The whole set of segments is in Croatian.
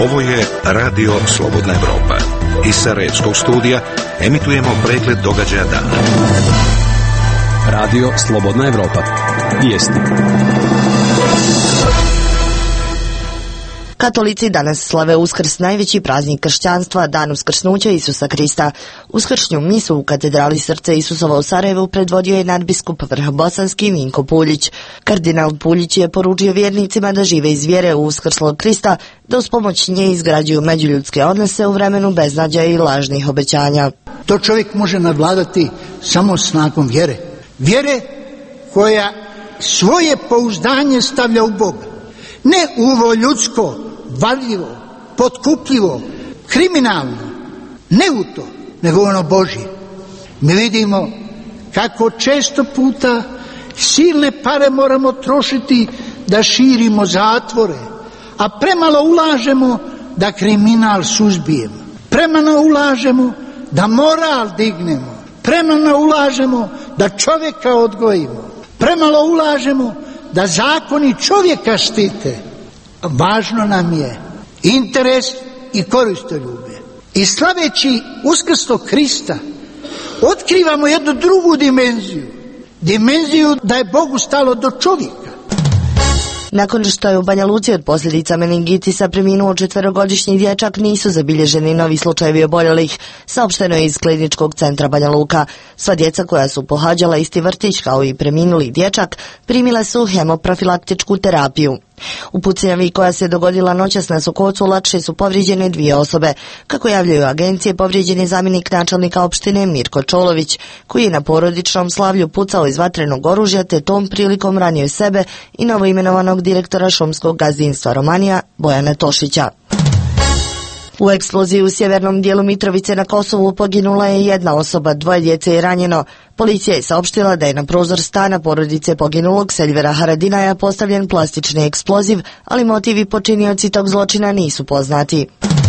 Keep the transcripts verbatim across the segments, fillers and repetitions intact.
Ovo je Radio Slobodna Evropa. Iz Sarajevskog studija emitujemo pregled događaja dana. Radio Slobodna Evropa. Vijesti. Katolici danas slave Uskrs, najveći praznik kršćanstva, dan uskrsnuća Isusa Krista. Uskršnju misu u katedrali Srca Isusova u Sarajevu predvodio je nadbiskup vrhbosanski Vinko Puljić. Kardinal Puljić je poručio vjernicima da žive iz vjere u uskrslog Krista, da uz pomoć nje izgrađuju međuljudske odnose u vremenu beznađa i lažnih obećanja. To čovjek može nadvladati samo snagom vjere. Vjere koja svoje pouzdanje stavlja u Boga. Ne uvo ljudsko, varljivo, potkupljivo, kriminalno, ne u to, nego ono Božje. Mi vidimo kako često puta silne pare moramo trošiti da širimo zatvore, a premalo ulažemo da kriminal suzbijemo, premalo ulažemo da moral dignemo, premalo ulažemo da čovjeka odgojimo, premalo ulažemo da zakoni čovjeka štite. Važno nam je interes i koristoljublje. I slaveći uskrslog Krista otkrivamo jednu drugu dimenziju. Dimenziju da je Bogu stalo do čovjeka. Nakon što je u Banja Luci od posljedica meningitisa preminuo četverogodišnji dječak, nisu zabilježeni novi slučajevi oboljelih, saopšteno je iz Kliničkog centra Banja Luka. Sva djeca koja su pohađala isti vrtić kao i preminuli dječak primila su hemoprofilaktičku terapiju. U pucnjavi koja se dogodila noćas na Sokocu lakše su povrijeđene dvije osobe. Kako javljaju agencije, povrijeđen je zamjenik načelnika opštine Mirko Čolović, koji je na porodičnom slavlju pucao iz vatrenog oružja te tom prilikom ranio sebe i novoimenovanog direktora šumskog gazdinstva Romanija Bojana Tošića. U eksploziji u sjevernom dijelu Mitrovice na Kosovu poginula je jedna osoba, dvoje djece je ranjeno. Policija je saopštila da je na prozor stana porodice poginulog Seljvera Haradinaja postavljen plastični eksploziv, ali motivi počinioci tog zločina nisu poznati.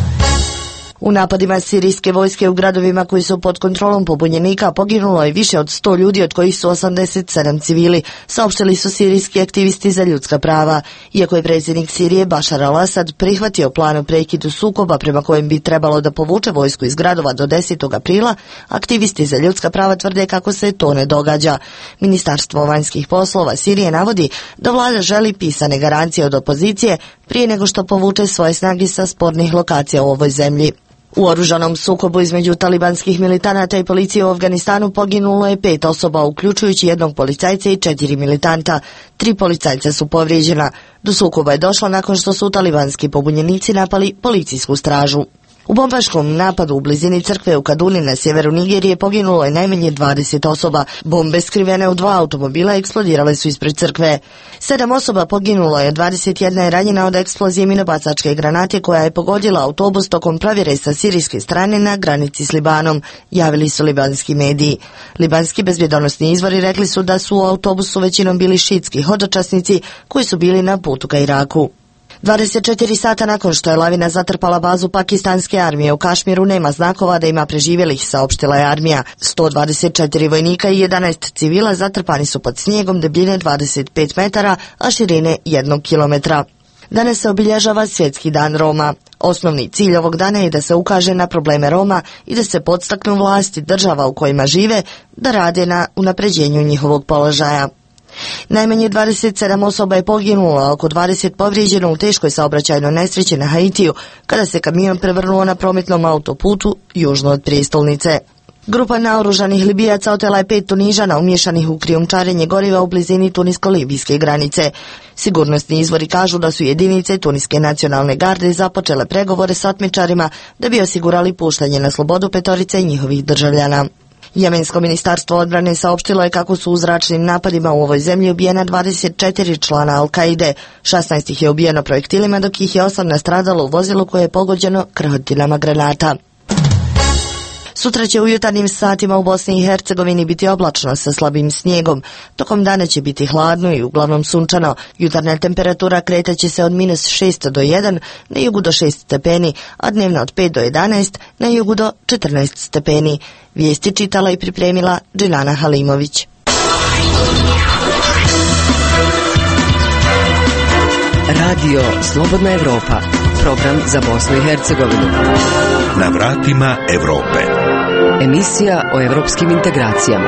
U napadima sirijske vojske u gradovima koji su pod kontrolom pobunjenika poginulo je više od sto ljudi, od kojih su osamdeset sedam civili, saopštili su sirijski aktivisti za ljudska prava. Iako je predsjednik Sirije Bašar al-Asad prihvatio plan o prekidu sukoba prema kojem bi trebalo da povuče vojsku iz gradova do desetog aprila, aktivisti za ljudska prava tvrde kako se to ne događa. Ministarstvo vanjskih poslova Sirije navodi da vlada želi pisane garancije od opozicije prije nego što povuče svoje snage sa spornih lokacija u ovoj zemlji. U oružanom sukobu između talibanskih militanata i policije u Afganistanu poginulo je pet osoba, uključujući jednog policajca i četiri militanta. Tri policajca su povrijeđena. Do sukoba je došlo nakon što su talibanski pobunjenici napali policijsku stražu. U bombaškom napadu u blizini crkve u Kaduni na sjeveru Nigerije poginulo je najmanje dvadeset osoba. Bombe skrivene u dva automobila eksplodirale su ispred crkve. Sedam osoba poginulo je, dvadeset jedna je ranjena od eksplozije minobacačke granate koja je pogodila autobus tokom provjere sa sirijske strane na granici s Libanom, javili su libanski mediji. Libanski bezbjedonosni izvori rekli su da su u autobusu većinom bili šiitski hodočasnici koji su bili na putu ka Iraku. dvadeset četiri sata nakon što je lavina zatrpala bazu pakistanske armije u Kašmiru nema znakova da ima preživjelih, saopštila je armija. sto dvadeset četiri vojnika i jedanaest civila zatrpani su pod snijegom debljine dvadeset pet metara, a širine jednog kilometra. Danas se obilježava Svjetski dan Roma. Osnovni cilj ovog dana je da se ukaže na probleme Roma i da se podstaknu vlasti država u kojima žive da rade na unapređenju njihovog položaja. Najmanje dvadeset sedam osoba je poginulo, a oko dvadeset povrijeđeno u teškoj saobraćajnoj nesreći na Haitiju, kada se kamion prevrnuo na prometnom autoputu južno od prijestolnice. Grupa naoružanih Libijaca otela je pet Tunižana umješanih u krijumčarenje goriva u blizini tunisko-libijske granice. Sigurnosni izvori kažu da su jedinice Tuniske nacionalne garde započele pregovore s otmičarima da bi osigurali puštanje na slobodu petorice njihovih državljana. Jemensko ministarstvo odbrane saopštilo je kako su u zračnim napadima u ovoj zemlji ubijena dvadeset četiri člana Al-Kaide, šesnaest ih je ubijeno projektilima, dok ih je osam nastradalo u vozilu koje je pogođeno krhotinama granata. Sutra će u jutarnjim satima u Bosni i Hercegovini biti oblačno sa slabim snijegom. Tokom dana će biti hladno i uglavnom sunčano. Jutarnja temperatura kretaće se od minus šest do jedan, na jugu do šest stepeni, a dnevno od pet do jedanaest, na jugu do četrnaest stepeni. Vijesti čitala i pripremila Džilana Halimović. Radio Slobodna Evropa, program za Bosnu i Hercegovinu. Na vratima Europe. Emisija o evropskim integracijama.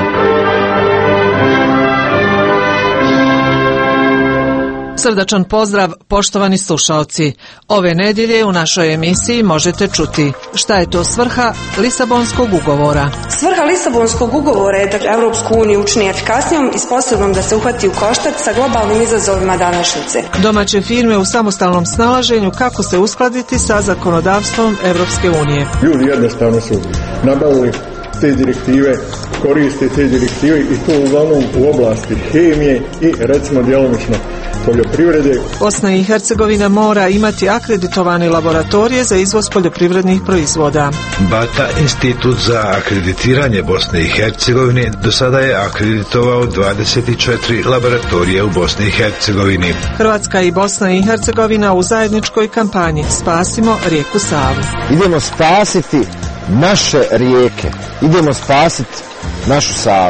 Srdačan pozdrav, poštovani slušaoci. Ove nedjelje u našoj emisiji možete čuti šta je to svrha Lisabonskog ugovora. Svrha Lisabonskog ugovora je da Europsku uniju učini efikasnijom i sposobnom da se uhvati u koštac sa globalnim izazovima današnjice. Domaće firme u samostalnom snalaženju kako se uskladiti sa zakonodavstvom Europske unije. Ljudi jednostavno su nabavili te direktive, koriste te direktive i to uglavnom u oblasti hemije i recimo djelomično poljoprivrede. Bosna i Hercegovina mora imati akreditovane laboratorije za izvoz poljoprivrednih proizvoda. Bata, institut za akreditiranje Bosne i Hercegovine, do sada je akreditovao dvadeset četiri laboratorije u Bosni i Hercegovini. Hrvatska i Bosna i Hercegovina u zajedničkoj kampanji Spasimo rijeku Savu. Idemo spasiti naše rijeke, idemo spasiti našu Savu.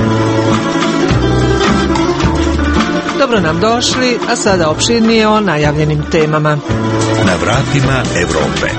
Dobro nam došli, a sada opširnije o najavljenim temama. Na vratima Europe.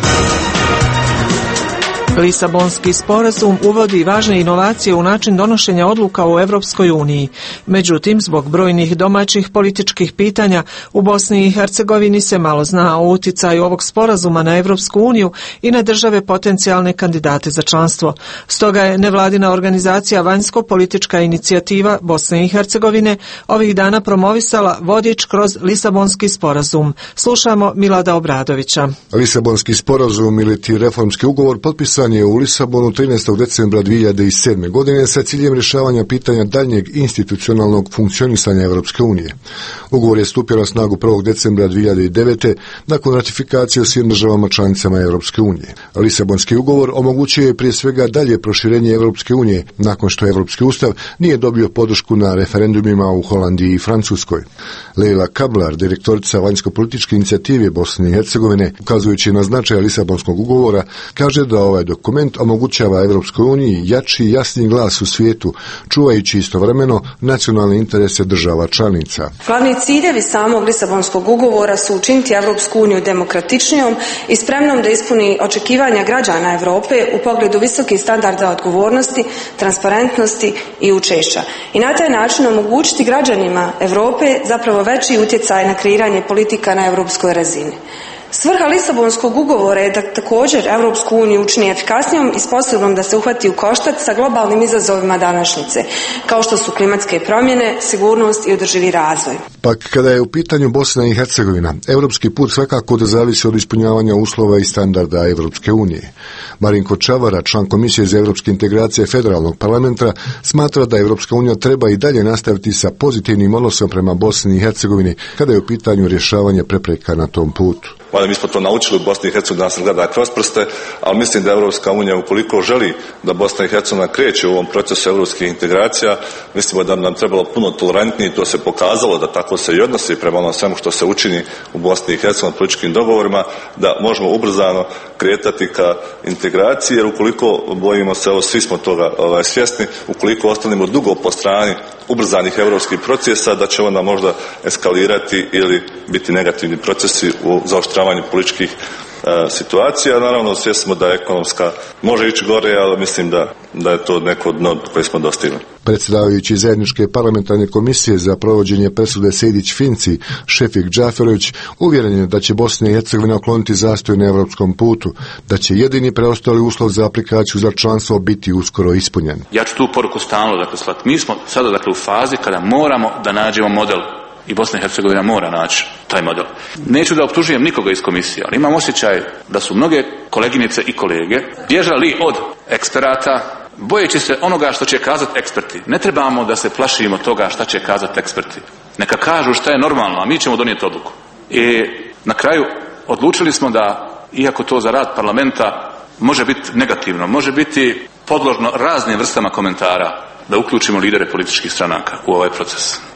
Lisabonski sporazum uvodi važne inovacije u način donošenja odluka u Europskoj uniji. Međutim, zbog brojnih domaćih političkih pitanja u Bosni i Hercegovini se malo zna o uticaju ovog sporazuma na Europsku uniju i na države potencijalne kandidate za članstvo. Stoga je nevladina organizacija Vanjsko-politička inicijativa Bosne i Hercegovine ovih dana promovisala vodič kroz Lisabonski sporazum. Slušamo Milada Obradovića. Lisabonski sporazum ili ti reformski ugovor potpisan je u Lisabonu trinaestog decembra dvije hiljade sedme. godine sa ciljem rješavanja pitanja daljnjeg institucionalnog funkcionisanja Europske unije. Ugovor je stupio na snagu prvog decembra dvije hiljade devete. nakon ratifikacije u svim državama članicama Europske unije. Lisabonski ugovor omogućuje je prije svega dalje proširenje Europske unije nakon što Europski ustav nije dobio podršku na referendumima u Holandiji i Francuskoj. Leila Kablar, direktorica Vanjsko-političke inicijative Bosne i Hercegovine, ukazujući na značaj Lisabonskog ugovora, kaže da ovaj dokument omogućava Europskoj uniji jači i jasniji glas u svijetu, čuvajući istovremeno nacionalne interese država članica. Glavni ciljevi samog Lisabonskog ugovora su učiniti Europsku uniju demokratičnijom i spremnom da ispuni očekivanja građana Europe u pogledu visokih standarda odgovornosti, transparentnosti i učešća. I na taj način omogućiti građanima Europe zapravo veći utjecaj na kreiranje politika na europskoj razini. Svrha Lisabonskog ugovora je da također Europsku uniju učini efikasnijom i sposobnom da se uhvati u koštac sa globalnim izazovima današnjice, kao što su klimatske promjene, sigurnost i održivi razvoj. Pak kada je u pitanju Bosna i Hercegovina, europski put svakako da zavisi od ispunjavanja uslova i standarda Europske unije. Marinko Čavara, član Komisije za europske integracije Federalnog parlamenta, smatra da Europska unija treba i dalje nastaviti sa pozitivnim odnosom prema Bosni i Hercegovini kada je u pitanju rješavanja prepreka na tom putu. Mada mi smo to naučili u Bosni i Hercegovini da nas gleda kroz prste, ali mislim da Europska unija ukoliko želi da Bosna i Hercegovina kreće u ovom procesu europskih integracija, mislimo da nam trebalo puno tolerantnije, to se pokazalo da tako se i odnosi prema onom svemu što se učini u Bosni i Hercegovini političkim dogovorima, da možemo ubrzano kretati ka integraciji, jer ukoliko bojimo se, evo svi smo toga ovaj, svjesni, ukoliko ostanemo dugo po strani ubrzanih europskih procesa, da će onda možda eskalirati ili biti negativni procesi u zaoštravanju političkih e, situacija. Naravno, svjesni smo da ekonomska može ići gore, ali mislim da, da je to neko dno koje smo dostigli. Predsjedavajući zajedničke parlamentarne komisije za provođenje presude Sejdić-Finci, Šefik Džaferović, uvjeren je da će Bosna i Hercegovina ukloniti zastoj na europskom putu, da će jedini preostali uslov za aplikaciju za članstvo biti uskoro ispunjen. Ja ću tu poruku stalno dakle slati. Mi smo sada dakle u fazi kada moramo da nađemo model i Bosna i Hercegovina mora naći taj model. Neću da optužujem nikoga iz komisije, ali imam osjećaj da su mnoge koleginice i kolege bježali od eksperata, bojeći se onoga što će kazati eksperti. Ne trebamo da se plašimo toga šta će kazati eksperti. Neka kažu šta je normalno, a mi ćemo donijeti odluku. I na kraju odlučili smo da, iako to za rad parlamenta može biti negativno, može biti podložno raznim vrstama komentara, da uključimo lidere političkih stranaka u ovaj proces.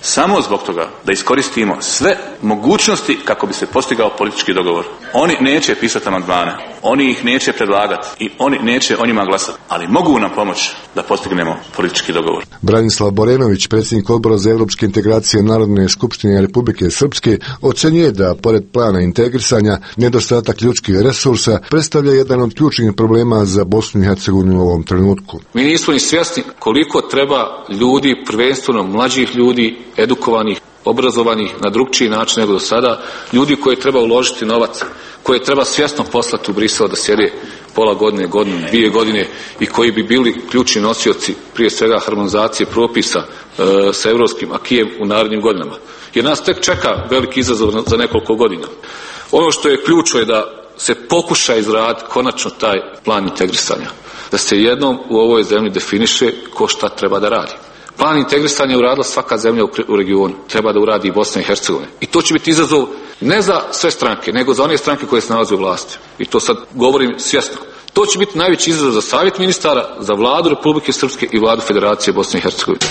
samo zbog toga da iskoristimo sve mogućnosti kako bi se postigao politički dogovor. Oni neće pisati amandmane, oni ih neće predlagati i oni neće o njima glasati, ali mogu nam pomoći da postignemo politički dogovor. Branislav Borenović, predsjednik Odbora za europske integracije Narodne skupštine Republike Srpske, ocenjuje da, pored plana integrisanja, nedostatak ljudskih resursa predstavlja jedan od ključnih problema za Bosnu i Hercegovinu u ovom trenutku. Mi nismo ni svjesni koliko treba ljudi, prvenstveno mlađih ljudi, edukovanih, obrazovanih na drugčiji način nego do sada, ljudi koje treba uložiti novac, koje treba svjesno poslati u Brisel da sjede pola godine, godinu, dvije godine i koji bi bili ključni nosioci prije svega harmonizacije propisa e, sa europskim akijem u narednim godinama. Jer nas tek čeka veliki izazov za nekoliko godina. Ono što je ključno je da se pokuša izraditi konačno taj plan integrisanja. Da se jednom u ovoj zemlji definiše ko šta treba da radi. Plan integrisanja je uradila svaka zemlja u regionu. Treba da uradi i Bosna i Hercegovina. I to će biti izazov ne za sve stranke, nego za one stranke koje se nalaze u vlasti. I to sad govorim svjesno. To će biti najveći izazov za savjet ministara, za vladu Republike Srpske i vladu Federacije Bosne i Hercegovine.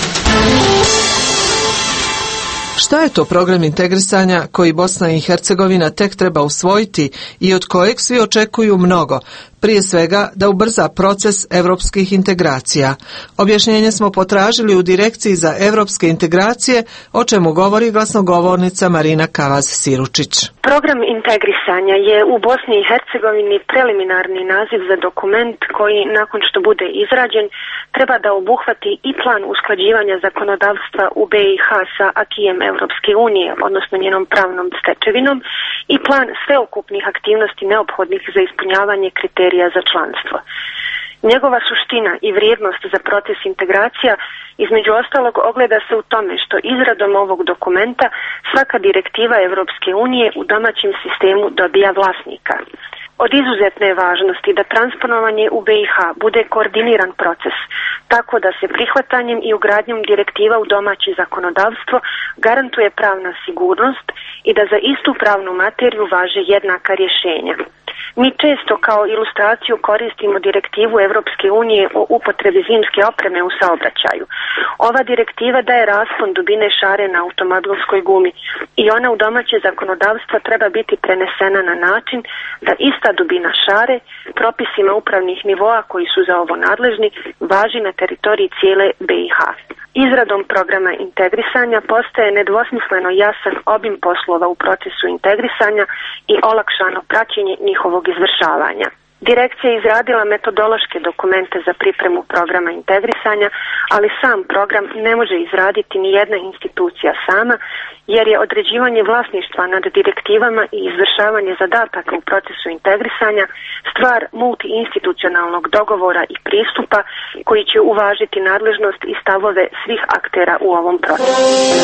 Šta je to program integrisanja koji Bosna i Hercegovina tek treba usvojiti i od kojeg svi očekuju mnogo? Prije svega da ubrza proces europskih integracija. Objašnjenje smo potražili u Direkciji za europske integracije, o čemu govori glasnogovornica Marina Kavaz-Siručić. Program integrisanja je u Bosni i Hercegovini preliminarni naziv za dokument koji, nakon što bude izrađen, treba da obuhvati i plan usklađivanja zakonodavstva u B i H sa akijem Europske unije, odnosno njenom pravnom stečevinom, i plan sveukupnih aktivnosti neophodnih za ispunjavanje kriterija za članstvo. Njegova suština i vrijednost za proces integracija između ostalog ogleda se u tome što izradom ovog dokumenta svaka direktiva Europske unije u domaćem sistemu dobija vlasnika. Od izuzetne je važnosti da transponovanje u B i H bude koordiniran proces, tako da se prihvatanjem i ugradnjom direktiva u domaće zakonodavstvo garantuje pravna sigurnost i da za istu pravnu materiju važe jednaka rješenja. Mi često kao ilustraciju koristimo direktivu Europske unije o upotrebi zimske opreme u saobraćaju. Ova direktiva daje raspon dubine šare na automobilskoj gumi i ona u domaće zakonodavstvo treba biti prenesena na način da ista dubina šare propisima upravnih nivoa koji su za ovo nadležni važi na teritoriji cijele B i H. Izradom programa integrisanja postaje nedvosmisleno jasan obim poslova u procesu integrisanja i olakšano praćenje njihovog izvršavanja. Direkcija je izradila metodološke dokumente za pripremu programa integrisanja, ali sam program ne može izraditi ni jedna institucija sama, jer je određivanje vlasništva nad direktivama i izvršavanje zadataka u procesu integrisanja stvar multiinstitucionalnog dogovora i pristupa koji će uvažiti nadležnost i stavove svih aktera u ovom procesu.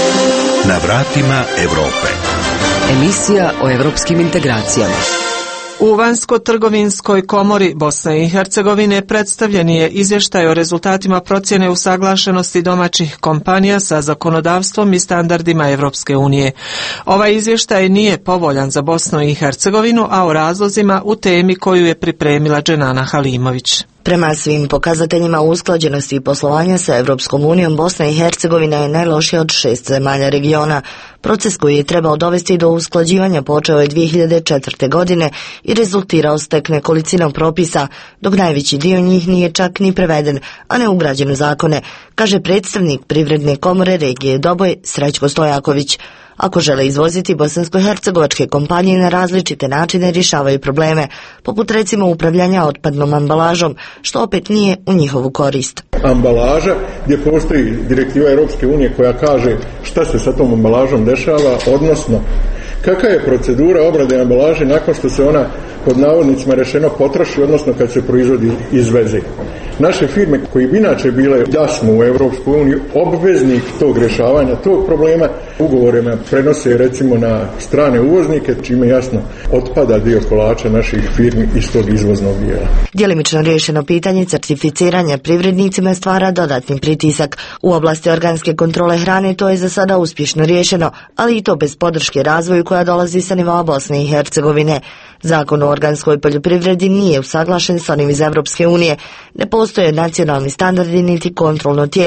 Na vratima Evrope. Emisija o evropskim integracijama. U Vanjsko-trgovinskoj komori Bosne i Hercegovine predstavljen je izvještaj o rezultatima procjene usaglašenosti domaćih kompanija sa zakonodavstvom i standardima Evropske unije. Ovaj izvještaj nije povoljan za Bosnu i Hercegovinu, a o razlozima u temi koju je pripremila Dženana Halimović. Prema svim pokazateljima usklađenosti i poslovanja sa Evropskom unijom, Bosna i Hercegovina je najlošija od šest zemalja regiona. Proces koji je trebao dovesti do usklađivanja počeo je dvije hiljade četvrte. godine i rezultirao s tek nekolicinom propisa, dok najveći dio njih nije čak ni preveden, a ne ugrađen u zakone, kaže predstavnik Privredne komore regije Doboj Srećko Stojaković. Ako žele izvoziti, bosansko-hercegovačke kompanije na različite načine rješavaju probleme, poput recimo upravljanja otpadnom ambalažom, što opet nije u njihovu korist. Ambalaža, gdje postoji direktiva Europske unije koja kaže šta se sa tom ambalažom dešava, odnosno kakva je procedura obrade ambalaže nakon što se ona pod navodnicima rečeno potroši, odnosno kad se proizvodi izveze. Naše firme koji bi inače bile da smo u Europsku uniju obveznik tog rješavanja tog problema, ugovorima prenose recimo na strane uvoznike, čime jasno otpada dio kolača naših firmi iz tog izvoznog dijela. Djelimično riješeno pitanje certificiranja privrednicima stvara dodatni pritisak. U oblasti organske kontrole hrane to je za sada uspješno riješeno, ali i to bez podrške razvoju koja dolazi sa nivoa Bosne i Hercegovine. Zakon o organskoj poljoprivredi nije usaglašen s onim iz Evropske unije, ne postoje nacionalni standardi niti kontrolno tijelo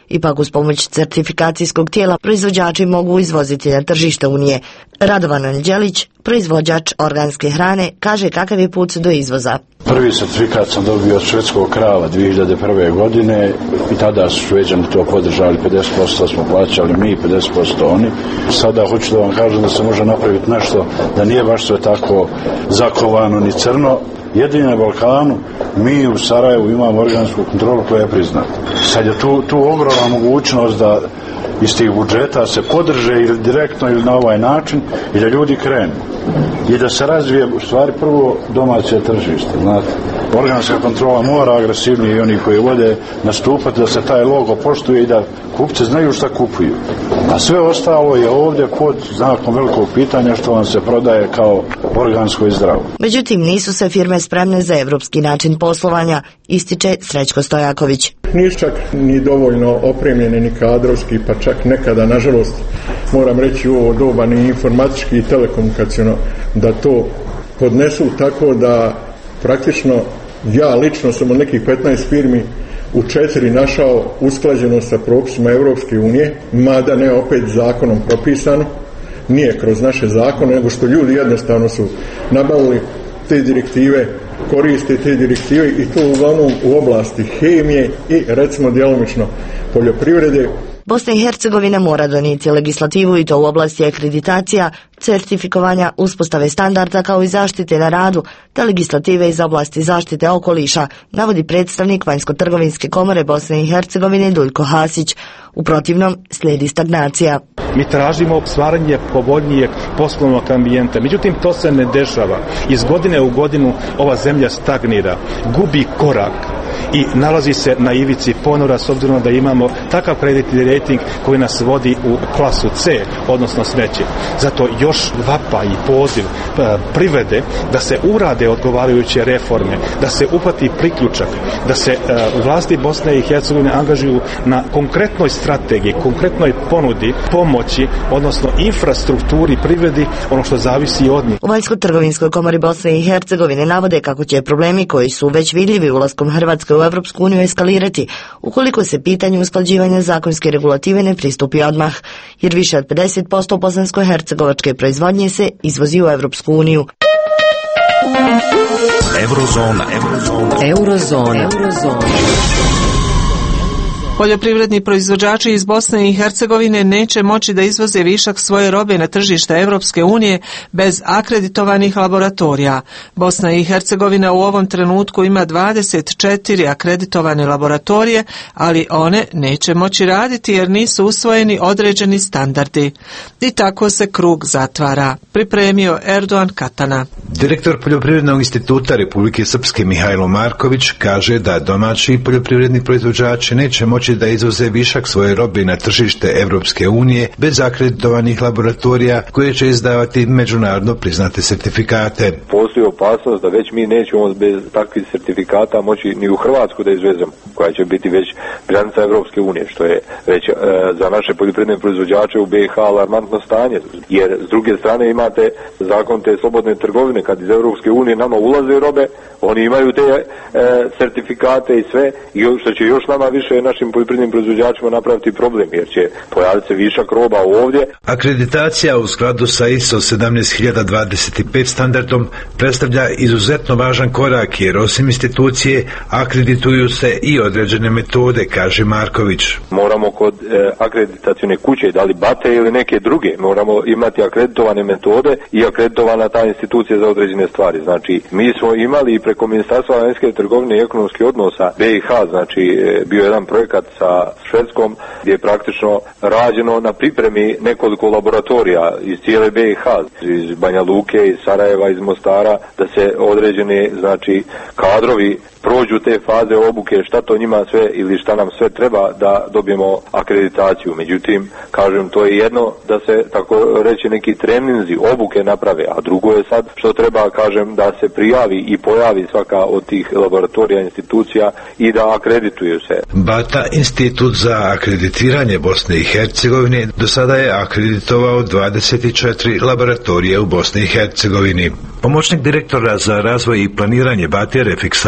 Ipak uz pomoć certifikacijskog tijela proizvođači mogu izvoziti na tržište Unije. Radovan Anđelić, proizvođač organske hrane, kaže kakav je put do izvoza. Prvi certifikat sam dobio od švedskog krava dvije hiljade prve. godine i tada su Šveđani to podržali, pedeset posto smo plaćali mi, pedeset posto oni. Sada hoću da vam kažem da se može napraviti nešto, da nije baš sve tako zakovano ni crno. Jedino na Balkanu mi u Sarajevu imamo organsku kontrolu koja je priznata. Sad je tu, tu ogromna mogućnost da iz tih budžeta se podrže ili direktno ili na ovaj način i da ljudi krenu. I da se razvije u stvari prvo domaće tržište. Znate, organska kontrola mora agresivnije i oni koji vode nastupati da se taj logo poštuje i da kupci znaju šta kupuju. A sve ostalo je ovdje pod znakom velikog pitanja što vam se prodaje kao organsko i zdravo. Međutim, nisu sve firme spremne za evropski način poslovanja, ističe Srećko Stojaković. Nisu čak ni dovoljno opremljene ni kadrovski, pa čak nekada, nažalost, moram reći u ovo doba ni informatički i telekomunikaciono, da to podnesu tako da praktično ja lično sam od nekih petnaest firmi u četiri našao usklađeno sa propisima Europske unije, mada ne opet zakonom propisano, nije kroz naše zakone, nego što ljudi jednostavno su nabavili te direktive, koriste te direktive i to uglavnom u oblasti hemije i recimo djelomično poljoprivrede. Bosna i Hercegovina mora donijeti legislativu i to u oblasti akreditacija, certifikovanja, uspostave standarda kao i zaštite na radu, te legislative iz oblasti zaštite okoliša, navodi predstavnik Vanjsko-trgovinske komore Bosne i Hercegovine Duljko Hasić. U protivnom slijedi stagnacija. Mi tražimo stvaranje povoljnijeg poslovnog ambijenta, međutim to se ne dešava. Iz godine u godinu ova zemlja stagnira, gubi korak i nalazi se na ivici ponora s obzirom da imamo takav kreditni rating koji nas vodi u klasu C, odnosno smeće. Zato još vapa i poziv privrede da se urade odgovarajuće reforme, da se upati priključak, da se vlasti Bosne i Hercegovine angažuju na konkretnoj strategiji, konkretnoj ponudi pomoći, odnosno infrastrukturi privredi, ono što zavisi od njih. U Vanjsko-trgovinskoj komori Bosne i Hercegovine navode kako će problemi koji su već vidljivi ulaskom Hrvatske u Evropsku uniju eskalirati ukoliko se pitanju usklađivanja zakonske regulative ne pristupi odmah, jer više od pedeset posto bosansko-hercegovačke proizvodnje se izvozi u Evropsku uniju. Eurozona. Eurozona. Eurozona. Eurozona. Poljoprivredni proizvođači iz Bosne i Hercegovine neće moći da izvoze višak svoje robe na tržište Evropske unije bez akreditovanih laboratorija. Bosna i Hercegovina u ovom trenutku ima dvadeset četiri akreditovane laboratorije, ali one neće moći raditi jer nisu usvojeni određeni standardi. I tako se krug zatvara, pripremio Erdogan Katana. Direktor Poljoprivrednog instituta Republike Srpske Mihajlo Marković kaže da domaći poljoprivredni proizvođači neće moći da izvoze višak svoje robe na tržište Evropske unije bez akreditovanih laboratorija koje će izdavati međunarodno priznate sertifikate. Postoji opasnost da već mi nećemo bez takvih sertifikata moći ni u Hrvatsku da izvezemo, koja će biti već granica Evropske unije, što je već e, za naše poljoprivredne proizvođače u B i H alarmantno stanje, jer s druge strane imate zakon te slobodne trgovine, kad iz Evropske unije nama ulaze robe, oni imaju te e, sertifikate i sve, i što će još nama više našim poljoprivrednim proizvođačima napraviti problem, jer će pojaviti se višak roba ovdje. Akreditacija u skladu sa I S O sedamnaest hiljada dvadeset pet standardom predstavlja izuzetno važan korak, jer osim institucije akredituju se i određene metode, kaže Marković. Moramo kod e, akreditacione kuće, da li BATE ili neke druge, moramo imati akreditovane metode i akreditovana ta institucija za određene stvari. Znači, mi smo imali i preko Ministarstva vanjske trgovine i ekonomskih odnosa B i H, znači e, bio jedan projekat sa Švedskom gdje je praktično rađeno na pripremi nekoliko laboratorija iz cijele B i H, iz Banja Luke, iz Sarajeva, iz Mostara, da se određeni, znači, kadrovi prođu te faze obuke, šta to njima sve ili šta nam sve treba da dobijemo akreditaciju. Međutim, kažem, to je jedno da se, tako reći, neki treninzi, obuke naprave, a drugo je sad što treba, kažem, da se prijavi i pojavi svaka od tih laboratorija, institucija i da akredituju se. BATA, Institut za akreditiranje Bosne i Hercegovine, do sada je akreditovao dvadeset četiri laboratorije u Bosni i Hercegovini. Pomoćnik direktora za razvoj i planiranje BATA Refik Salihović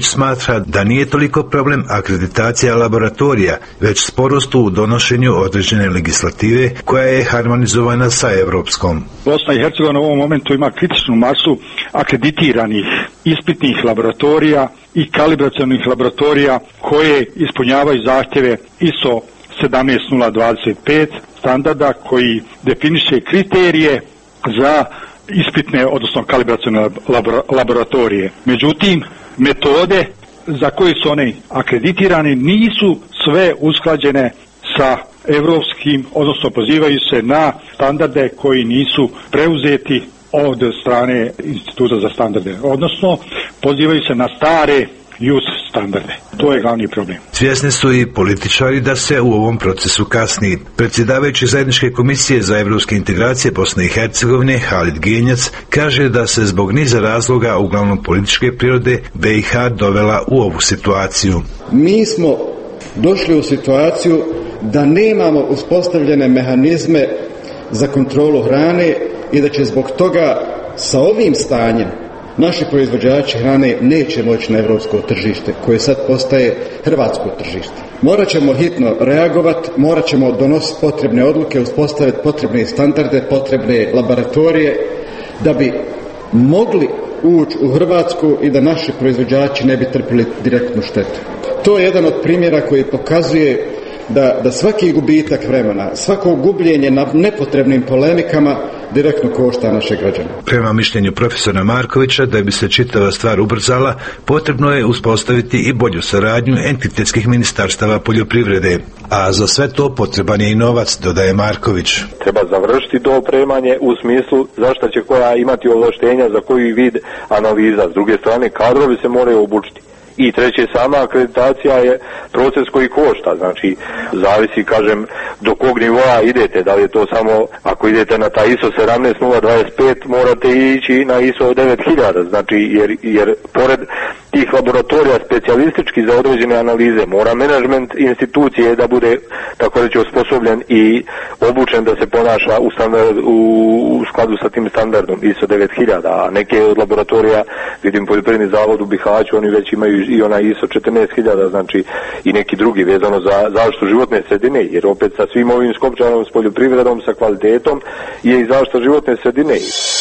Marković smatra da nije toliko problem akreditacija laboratorija, već sporost u donošenju određene legislative koja je harmonizovana sa europskom. Bosna i Hercegovina u ovom momentu ima kritičnu masu akreditiranih ispitnih laboratorija i kalibracionih laboratorija koje ispunjavaju zahtjeve I S O sedamnaest nula dvadeset pet standarda koji definiše kriterije za ispitne, odnosno kalibracione laboratorije. Međutim, metode za koje su one akreditirane nisu sve usklađene sa evropskim, odnosno pozivaju se na standarde koji nisu preuzeti od strane Instituta za standarde, odnosno pozivaju se na stare U S standarde. To je glavni problem. Svjesni su i političari da se u ovom procesu kasni. Predsjedavajući zajedničke komisije za evropske integracije Bosne i Hercegovine, Halid Genjac, kaže da se zbog niza razloga, uglavnom političke prirode, B i H dovela u ovu situaciju. Mi smo došli u situaciju da nemamo uspostavljene mehanizme za kontrolu hrane i da će zbog toga sa ovim stanjem naši proizvođači hrane neće moći na evropsko tržište, koje sad postaje hrvatsko tržište. Morat ćemo hitno reagovati, morat ćemo donositi potrebne odluke, uspostaviti potrebne standarde, potrebne laboratorije, da bi mogli ući u Hrvatsku i da naši proizvođači ne bi trpili direktnu štetu. To je jedan od primjera koji pokazuje da, da svaki gubitak vremena, svako gubljenje na nepotrebnim polemikama direktno košta naše građane. Prema mišljenju profesora Markovića, da bi se čitava stvar ubrzala, potrebno je uspostaviti i bolju saradnju entitetskih ministarstava poljoprivrede. A za sve to potreban je i novac, dodaje Marković. Treba završiti to opremanje u smislu zašto će koja imati ovlaštenja za koji vid analiza. S druge strane, kadrovi se moraju obučiti. I treće, sama akreditacija je proces koji košta, znači zavisi, kažem, do kog nivoa idete, da li je to samo, ako idete na taj I S O sedamnaest nula dvadeset pet, morate ići na I S O devet hiljada, znači jer, jer pored tih laboratorija specijalistički za određene analize mora menadžment institucije da bude, tako reći, osposobljen i obučen da se ponaša u, standard, u, u skladu sa tim standardom I S O devet hiljada, a neke od laboratorija, vidim Poljoprivredni zavod u Bihaću, oni već imaju i onaj I S O četrnaest hiljada, znači i neki drugi vezano za zaštitu životne sredine, jer opet sa svim ovim skopčanom, s poljoprivredom, sa kvalitetom je i zaštita životne sredine.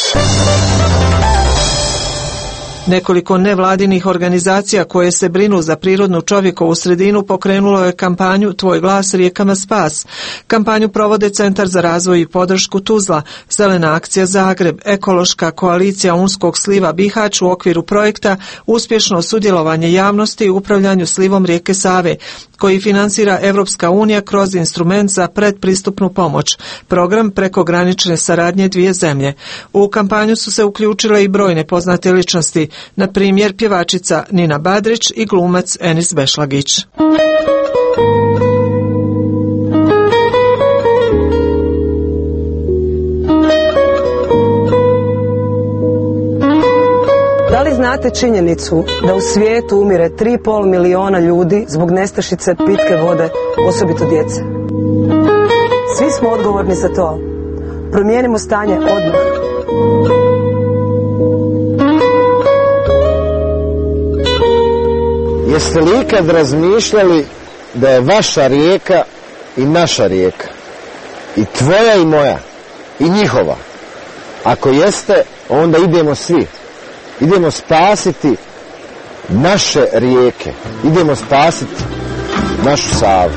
Nekoliko nevladinih organizacija koje se brinu za prirodnu čovjekovu sredinu pokrenulo je kampanju Tvoj glas rijekama spas. Kampanju provode Centar za razvoj i podršku Tuzla, Zelena akcija Zagreb, Ekološka koalicija Unskog sliva Bihać u okviru projekta Uspješno sudjelovanje javnosti u upravljanju slivom rijeke Save, koji financira Evropska unija kroz instrument za predpristupnu pomoć, program prekogranične saradnje dvije zemlje. U kampanju su se uključile i brojne poznate ličnosti, na primjer pjevačica Nina Badrić i glumac Enis Bešlagić. Da li znate činjenicu da u svijetu umire tri i pol miliona ljudi zbog nestašice pitke vode, osobito djece? Svi smo odgovorni za to. Promijenimo stanje odmah. Jeste li ikad razmišljali da je vaša rijeka i naša rijeka? I tvoja i moja? I njihova? Ako jeste, onda idemo svi. Idemo spasiti naše rijeke. Idemo spasiti našu Savu.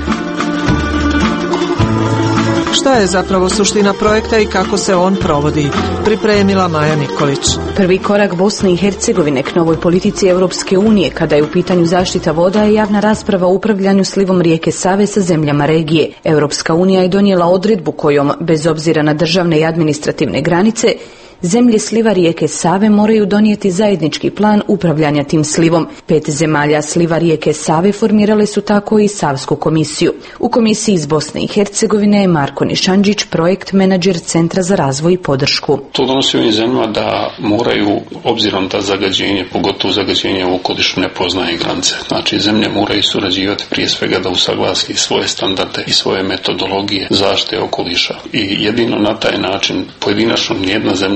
Šta je zapravo suština projekta i kako se on provodi? Pripremila Maja Nikolić. Prvi korak Bosne i Hercegovine k novoj politici Europske unije kada je u pitanju zaštita voda je javna rasprava o upravljanju slivom rijeke Save sa zemljama regije. Europska unija je donijela odredbu kojom, bez obzira na državne i administrativne granice, zemlje sliva rijeke Save moraju donijeti zajednički plan upravljanja tim slivom. Pet zemalja sliva rijeke Save formirale su tako i Savsku komisiju. U komisiji iz Bosne i Hercegovine je Marko Nišanđić, projekt menadžer Centra za razvoj i podršku. To donosi ovim zemljama da moraju, obzirom da zagađenje, pogotovo zagađenje u okolišu, ne poznaje granice. Znači, zemlje moraju surađivati prije svega da usaglasi svoje standarde i svoje metodologije zaštite okoliša. I jedino na taj način pojedinačno nijedna zemlja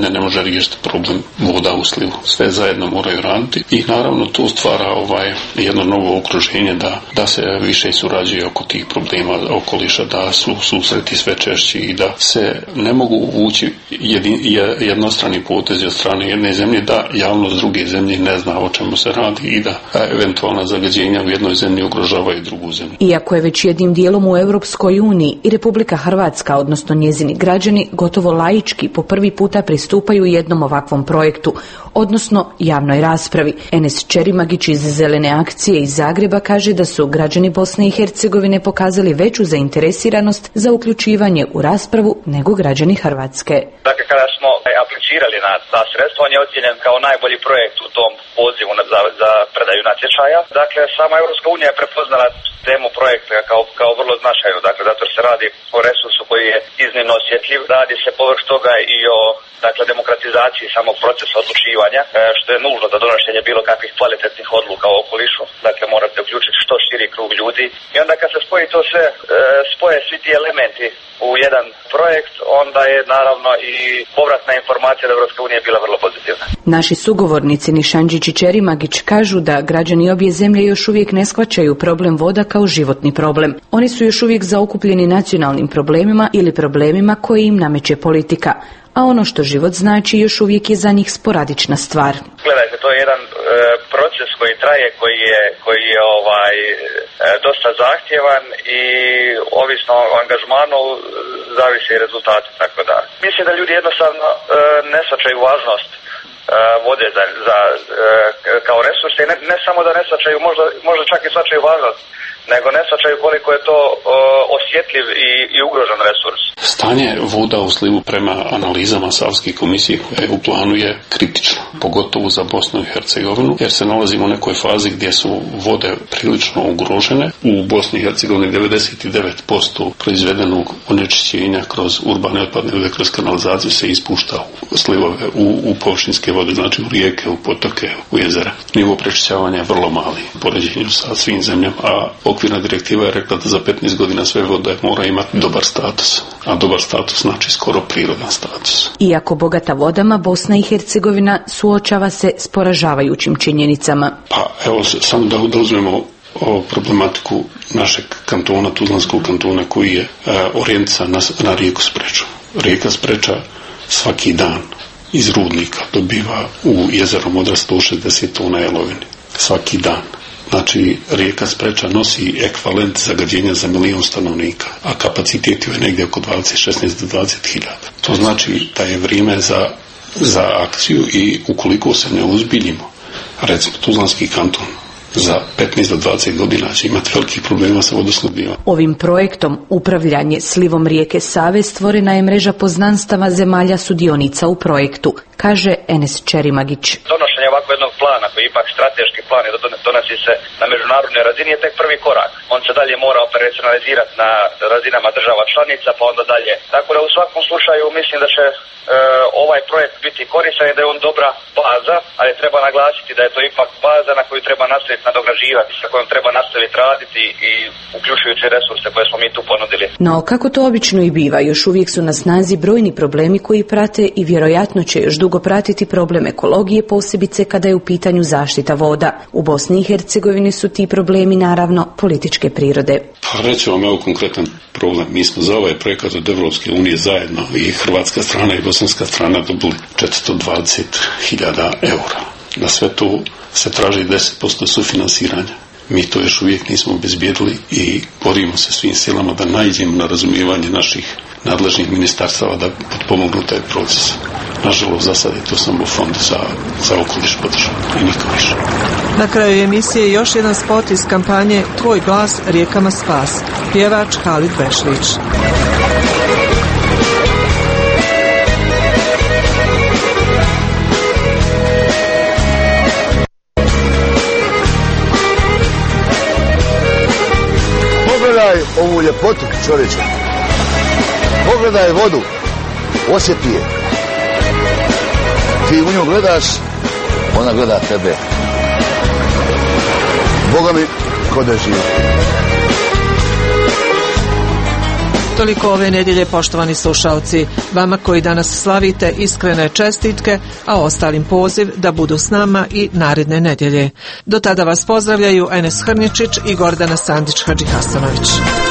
zemlja ne može riješiti problem voda u slivu. Sve zajedno moraju raditi i naravno to stvara ovaj jedno novo okruženje da, da se više surađuje oko tih problema okoliša, da su susreti sve češći i da se ne mogu vući jedin, jednostrani potezi od strane jedne zemlje, da javnost druge zemlje ne zna o čemu se radi i da eventualna zagađenja u jednoj zemlji ugrožavaju drugu zemlju. Iako je već jednim dijelom u Europskoj uniji i Republika Hrvatska, odnosno njezini građani, gotovo laički po prvi puta pristupaju jednom ovakvom projektu, odnosno javnoj raspravi. Enes Čerimagić iz Zelene akcije iz Zagreba kaže da su građani Bosne i Hercegovine pokazali veću zainteresiranost za uključivanje u raspravu nego građani Hrvatske. Dakle, kada smo aplicirali na ta sredstva, on je ocijenjen kao najbolji projekt u tom pozivu za, za predaju natječaja. Dakle, sama Europska unija je prepoznala temu projekta kao, kao vrlo značajnu, dakle, zato se radi o resursu koji je iznimno osjetljiv. Radi se povrh toga i o dakle, demokratizaciji samog procesa odlučivanja, što je nužno za donošenje bilo kakvih kvalitetnih odluka o okolišu. Dakle, morate uključiti što širi krug ljudi. I onda kad se spoji to sve, spoje svi ti elementi u jedan projekt, onda je naravno i povratna informacija od Europske unije bila vrlo pozitivna. Naši sugovornici Nišanđić i Čerimagić kažu da građani obje zemlje još uvijek ne shvaćaju problem voda kao životni problem. Oni su još uvijek zaokupljeni nacionalnim problemima ili problemima koje im nameće politika, a ono što život znači još uvijek je za njih sporadična stvar. Gledajte, to je jedan e, proces koji traje, koji je, koji je ovaj, e, dosta zahtjevan i ovisno o angažmanu zavise i rezultati, tako da. Mislim da ljudi jednostavno e, ne shvaćaju važnost e, vode za, za, e, kao resurse i ne, ne samo da ne shvaćaju, možda, možda čak i shvaćaju važnost, nego ne shvaćaju koliko je to o, osjetljiv i, i ugrožen resurs. Stanje voda u slivu prema analizama Savske komisije koja je u planu je kritično, pogotovo za Bosnu i Hercegovinu, jer se nalazimo u nekoj fazi gdje su vode prilično ugrožene. U Bosni i Hercegovini devedeset devet posto proizvedenog onečišćenja kroz urbane otpadne vode, kroz kanalizaciju se ispušta u slivove, u, u površinske vode, znači u rijeke, u potoke, u jezera. Nivo prečišćavanja je vrlo mali u poređenju sa svim zemljama, a okvirna direktiva je rekla da za petnaest godina sve vode mora imati dobar status, a dobar status znači skoro prirodan status. Iako bogata vodama, Bosna i Hercegovina suočava se s poražavajućim činjenicama. Pa evo, samo da, da uzmemo o problematiku našeg kantona, Tuzlanskog kantona, koji je e, orijentisan na, na rijeku Spreču. Rijeka Spreča svaki dan iz rudnika dobiva u jezero Modra sto šezdeset tona jalovine. Svaki dan. Znači, rijeka Spreča nosi ekvivalent zagađenja za milijon stanovnika, a kapacitet je negdje oko dvadeset, šesnaest do dvadeset hiljada. To znači da je vrijeme za, za akciju i ukoliko se ne uzbiljimo, recimo Tuzlanski kanton za petnaest do dvadeset godina će imati velikih problema sa vodosnabdijevanjem. Ovim projektom upravljanje slivom rijeke Save stvorena je mreža poznanstava zemalja sudionica u projektu, kaže Enes Čerimagić. Donošenje ovako jednog plana, koji je ipak strateški plan i donosi se na međunarodnoj razini, je tek prvi korak. On se dalje mora operacionalizirati na razinama država članica, pa onda dalje. Tako da u svakom slučaju mislim da će e, ovaj projekt biti koristan i da je on dobra baza, ali treba naglasiti da je to ipak baza na koju treba nastaviti nadograđivati, sa kojom treba nastaviti raditi i uključujući resurse koje smo mi tu ponudili. No, kako to obično i biva, još uvijek su na snazi brojni problemi koji prate i vjerojatno će još dugo pratiti problem ekologije, posebice kada je u pitanju zaštita voda. U Bosni i Hercegovini su ti problemi naravno političke prirode. Pa reći vam evo konkretan problem. Mi smo za ovaj projekat od Evropske unije zajedno i hrvatska strana i bosanska strana dobili četiristo dvadeset hiljada eura. Na sve to se traži deset posto sufinansiranja. Mi to još uvijek nismo obezbijedili i borimo se svim silama da naiđemo na razumijevanje naših nadležnih ministarstava da potpomognu taj proces. Nažalost, za sad je to samo fond za, za okoliš podržava i niko više. Na kraju emisije još jedan spot iz kampanje Tvoj glas rijekama spas. Pjevač Halid Bešlić. Pogledaj ovu ljepotu, čovječe. Pogledaj vodu, osjeti je. Ti u nju gledaš, ona gleda tebe. Boga mi, ko da živi. Toliko ove nedjelje, poštovani slušalci. Vama koji danas slavite iskrene čestitke, a ostalim poziv da budu s nama i naredne nedjelje. Do tada vas pozdravljaju Enes Hrničić i Gordana Sandić-Hadžihasanović.